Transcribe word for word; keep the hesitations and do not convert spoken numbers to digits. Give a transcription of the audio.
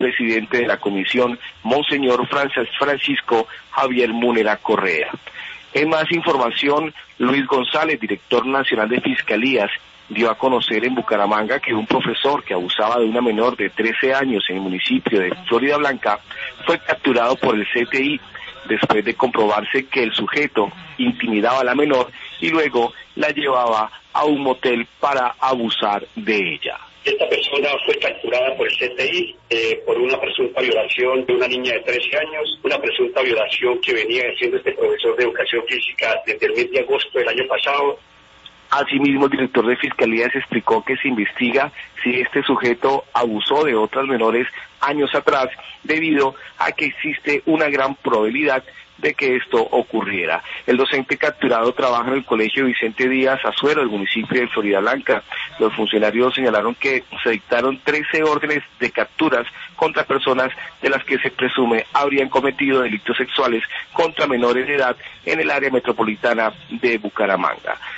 presidente de la comisión, Monseñor Francisco Javier Múnera Correa. En más información, Luis González, director nacional de Fiscalías, dio a conocer en Bucaramanga que un profesor que abusaba de una menor de trece años en el municipio de Floridablanca fue capturado por el C T I después de comprobarse que el sujeto intimidaba a la menor y luego la llevaba a un motel para abusar de ella. Esta persona fue capturada por el C T I eh, por una presunta violación de una niña de trece años, una presunta violación que venía haciendo este profesor de educación física desde el mes de agosto del año pasado. Asimismo, el director de Fiscalías explicó que se investiga si este sujeto abusó de otras menores años atrás, debido a que existe una gran probabilidad de que esto ocurriera. El docente capturado trabaja en el Colegio Vicente Díaz Azuero, del municipio de Floridablanca. Los funcionarios señalaron que se dictaron trece órdenes de capturas contra personas de las que se presume habrían cometido delitos sexuales contra menores de edad en el área metropolitana de Bucaramanga.